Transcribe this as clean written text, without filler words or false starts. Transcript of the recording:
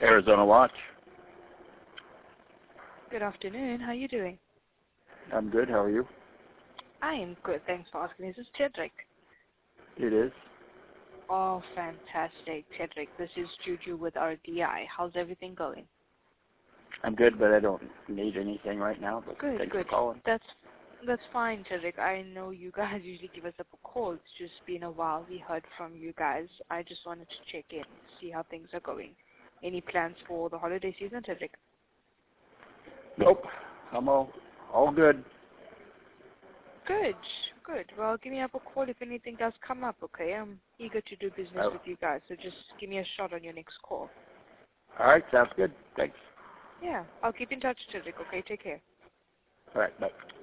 Arizona Watch. Good afternoon. How are you doing? I'm good. How are you? I am good. Thanks for asking. Is this Cedric? It is. Oh, fantastic. Cedric, this is Juju with RDI. How's everything going? I'm good, but I don't need anything right now. But Good, thanks good. for calling. That's fine, Cedric. I know you guys usually give us up a call. It's just been a while. We heard from you guys. I just wanted to check in, see how things are going. Any plans for the holiday season, Cedric? Nope. I'm all good. Good, good. Well, give me up a call if anything does come up, okay? I'm eager to do business with you guys, so just give me a shot on your next call. All right. Sounds good. Thanks. Yeah, I'll keep in touch, Cedric, okay? Take care. All right. Bye.